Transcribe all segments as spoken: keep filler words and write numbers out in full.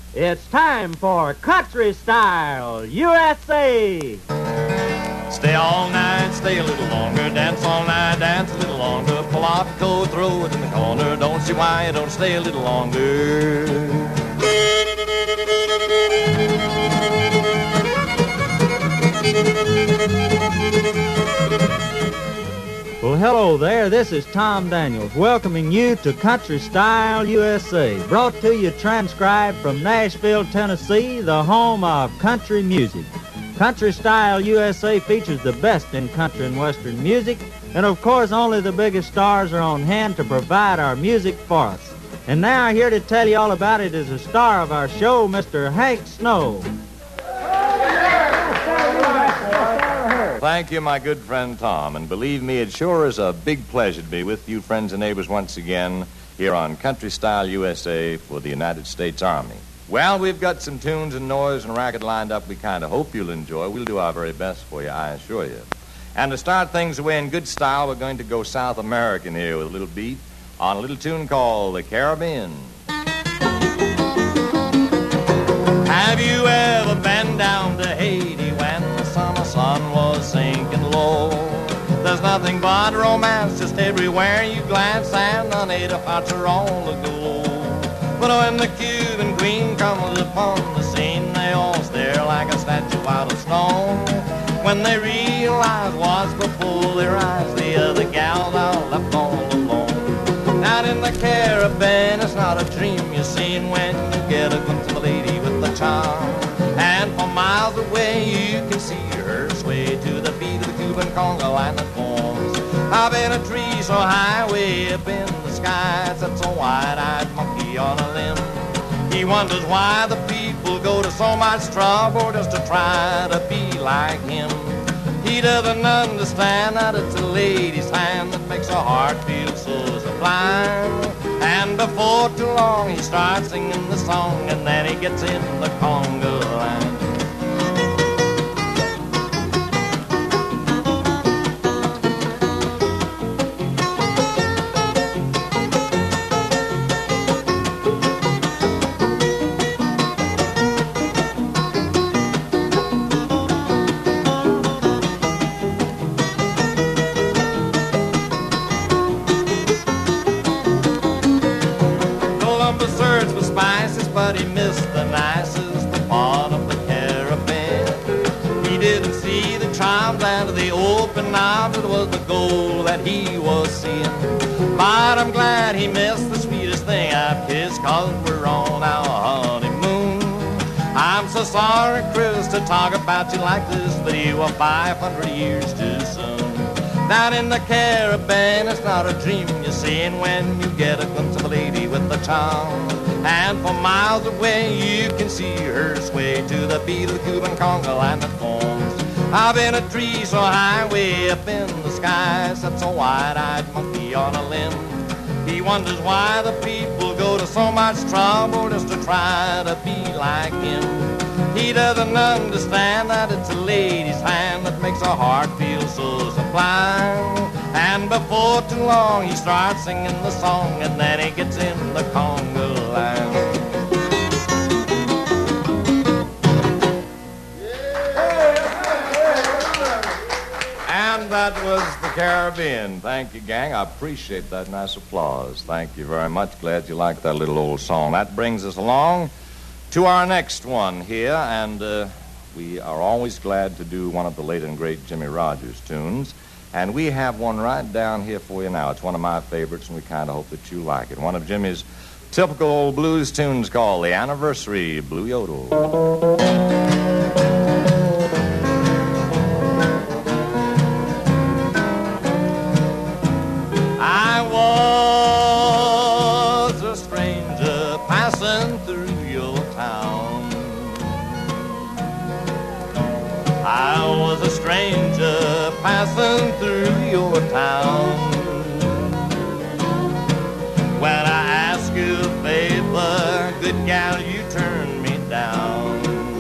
It's time for Country Style U S A. Stay all night, stay a little longer, dance all night, dance a little longer, pull off your coat, throw it in the corner, don't see why you don't stay a little longer. Well, hello there. This is Tom Daniels welcoming you to Country Style U S A, brought to you transcribed from Nashville, Tennessee, the home of country music. Country Style U S A features the best in country and western music, and of course only the biggest stars are on hand to provide our music for us. And now here to tell you all about it is the star of our show, Mister Hank Snow. Thank you, my good friend Tom, and believe me, it sure is a big pleasure to be with you, friends and neighbors, once again here on Country Style U S A for the United States Army. Well, we've got some tunes and noise and racket lined up we kind of hope you'll enjoy. We'll do our very best for you, I assure you. And to start things away in good style, we're going to go South American here with a little beat on a little tune called The Caribbean. Have you ever been down to Haiti when the summer sun was sinking low? There's nothing but romance just everywhere you glance, and the native hearts are on the go. But when the Cuban queen comes upon the scene, they all stare like a statue out of stone. When they realize what's before their eyes, the other gals are left all alone. Out in the Caribbean, it's not a dream you're seeing when you get a glimpse of a lady with a charm. And from miles away you can see her sway to the beat of the Cuban conga line that forms up in a tree so high way up in the sky. Sits a wide-eyed monkey on a limb. He wonders why the people go to so much trouble just to try to be like him. He doesn't understand that it's a lady's hand that makes her heart feel so sublime. And before too long he starts singing the song, and then he gets in the conga line. But he missed the nicest part of the Caribbean. He didn't see the charms and the open arms. It was the gold that he was seeing. But I'm glad he missed the sweetest thing I've kissed, 'cause we're on our honeymoon. I'm so sorry, Chris, to talk about you like this, but you were five hundred years too soon. Down in the Caribbean, it's not a dream you're seeing when you get a glimpse of a lady with a charm. And from miles away you can see her sway to the beat of the Cuban conga line that forms up in a tree so high way up in the sky. Sits a wide-eyed monkey on a limb. He wonders why the people go to so much trouble just to try to be like him. He doesn't understand that it's a lady's hand that makes her heart feel so sublime. And before too long he starts singing the song, and then he gets in the conga line. And that was the Caribbean. Thank you, gang. I appreciate that nice applause. Thank you very much. Glad you liked that little old song. That brings us along to our next one here, and uh, we are always glad to do one of the late and great Jimmy Rogers tunes. And we have one right down here for you now. It's one of my favorites, and we kind of hope that you like it. One of Jimmy's typical old blues tunes called The Anniversary Blue Yodel. I was a stranger passing through your town. I was a stranger passing through your town. When I ask you a favor, good gal, you turn me down.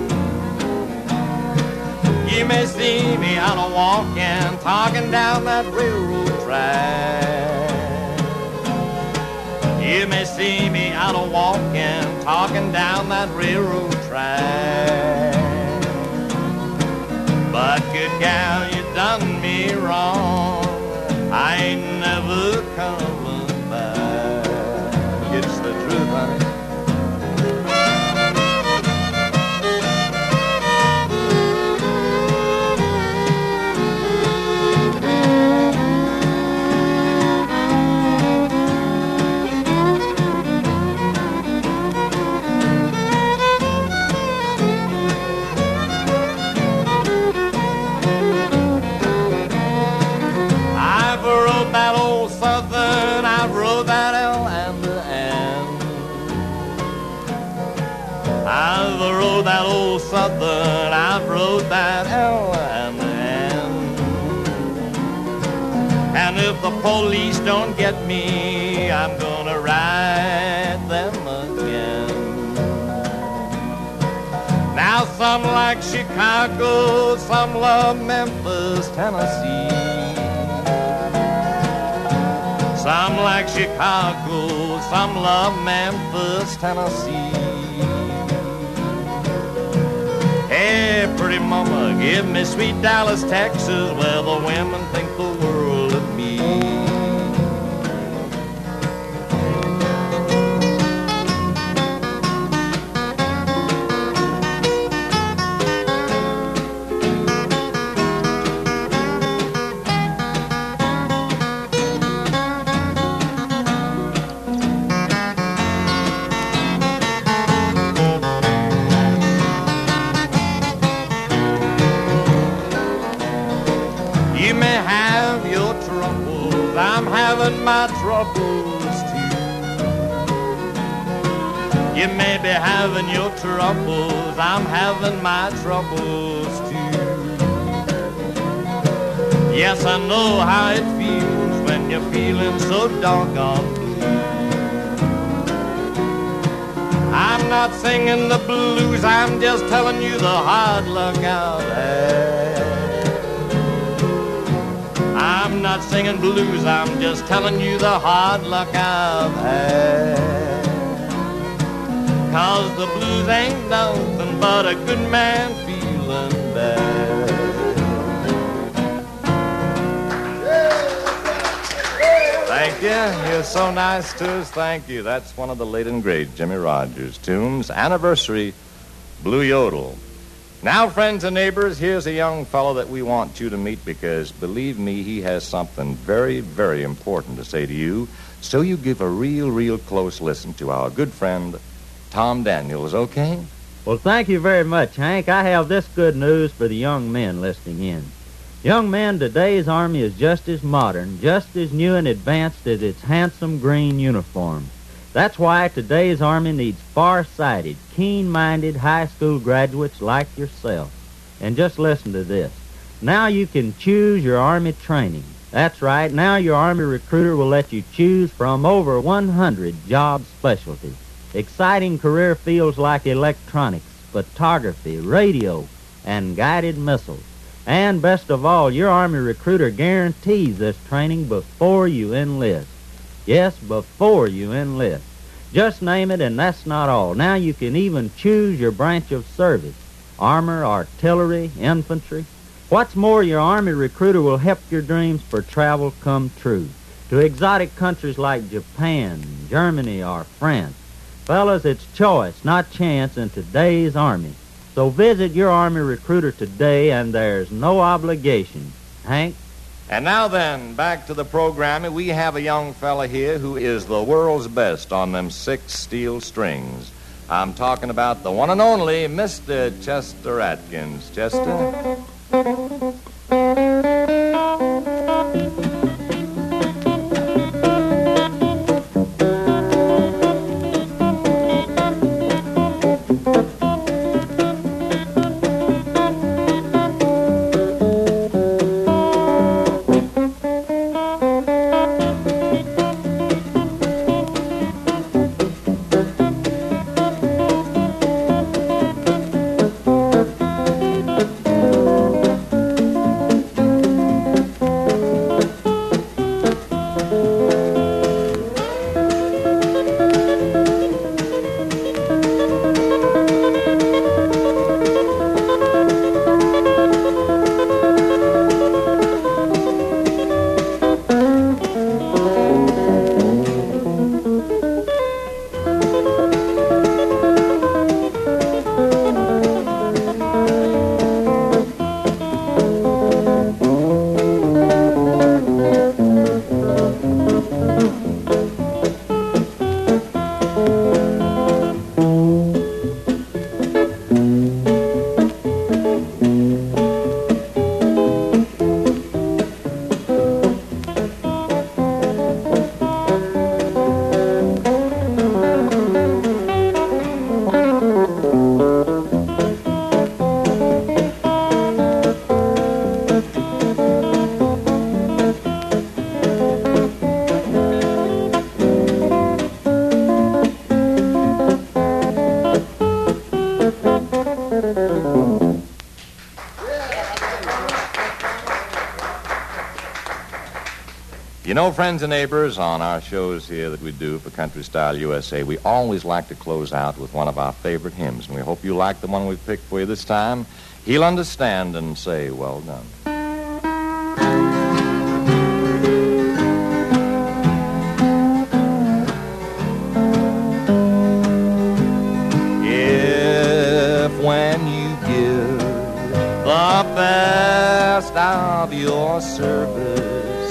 You may see me out a walking, talking down that railroad track. You may see me out a walking, talking down that railroad track. But good gal, you done me wrong. I ain't never coming back. It's the truth, honey. That old Southern, I've rode that L and N. And if the police don't get me, I'm gonna ride them again. Now some like Chicago, some love Memphis, Tennessee. Some like Chicago, some love Memphis, Tennessee. Hey, pretty mama, give me sweet Dallas, Texas, where the women think the world of me. My troubles too. You may be having your troubles, I'm having my troubles too. Yes, I know how it feels when you're feeling so doggone blue. I'm not singing the blues, I'm just telling you the hard luck out there. I'm not singing blues, I'm just telling you the hard luck I've had. Cause the blues ain't nothing but a good man feeling bad. Thank you, you're so nice to us, thank you. That's one of the late and great Jimmy Rogers tunes, Anniversary, Blue Yodel. Now, friends and neighbors, here's a young fellow that we want you to meet because, believe me, he has something very, very important to say to you. So you give a real, real close listen to our good friend, Tom Daniels, okay? Well, thank you very much, Hank. I have this good news for the young men listening in. Young men, today's Army is just as modern, just as new and advanced as its handsome green uniform. That's why today's Army needs far-sighted, keen-minded high school graduates like yourself. And just listen to this. Now you can choose your Army training. That's right, now your Army recruiter will let you choose from over one hundred job specialties. Exciting career fields like electronics, photography, radio, and guided missiles. And best of all, your Army recruiter guarantees this training before you enlist. Yes, before you enlist. Just name it, and that's not all. Now you can even choose your branch of service. Armor, artillery, infantry. What's more, your Army recruiter will help your dreams for travel come true. To exotic countries like Japan, Germany, or France. Fellas, it's choice, not chance in today's Army. So visit your Army recruiter today, and there's no obligation. Hank? And now then, back to the programming. We have a young fella here who is the world's best on them six steel strings. I'm talking about the one and only Mister Chester Atkins. Chester? know, friends and neighbors, on our shows here that we do for Country Style U S A, we always like to close out with one of our favorite hymns, and we hope you like the one we picked for you this time. He'll understand and say, well done. If when you give the best of your service,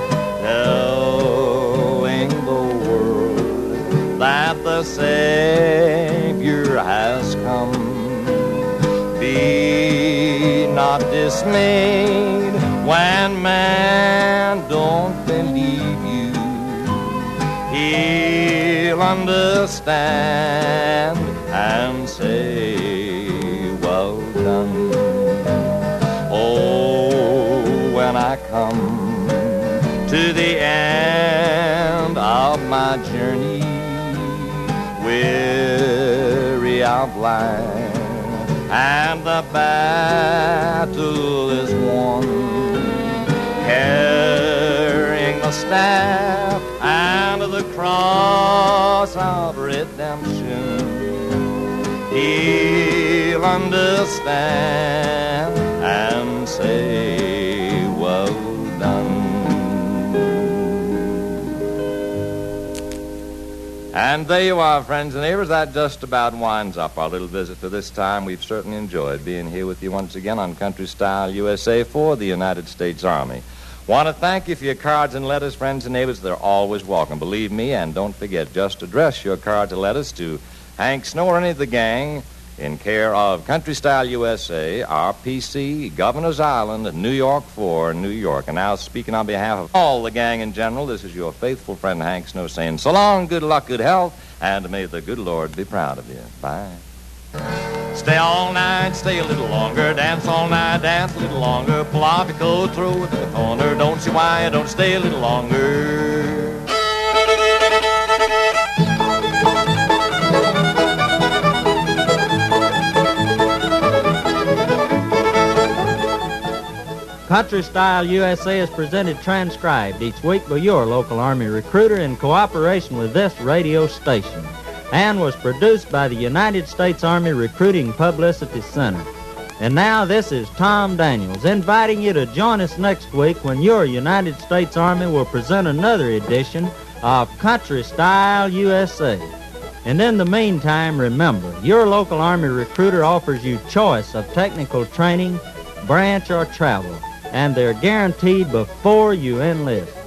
telling the world that the Savior has come, be not dismayed when man don't believe you. He'll understand and say, well done. Oh, when I come to the end of my journey, weary of life, and the battle is won, carrying the staff and the cross of redemption, he'll understand and say, well done. And there you are, friends and neighbors. That just about winds up our little visit for this time. We've certainly enjoyed being here with you once again on Country Style U S A for the United States Army. Want to thank you for your cards and letters, friends and neighbors. They're always welcome, believe me. And don't forget, just address your cards and letters to Hank Snow or any of the gang in care of Country Style U S A, R P C, Governor's Island, New York four, New York. And now, speaking on behalf of all the gang in general, this is your faithful friend Hank Snow saying so long, good luck, good health, and may the good Lord be proud of you. Bye. Stay all night, stay a little longer, dance all night, dance a little longer, pull off your coat, throw it in the corner, don't see why you don't stay a little longer. Country Style U S A is presented transcribed each week by your local Army recruiter in cooperation with this radio station, and was produced by the United States Army Recruiting Publicity Center. And now this is Tom Daniels inviting you to join us next week when your United States Army will present another edition of Country Style U S A. And in the meantime, remember, your local Army recruiter offers you choice of technical training, branch, or travel, and they're guaranteed before you enlist.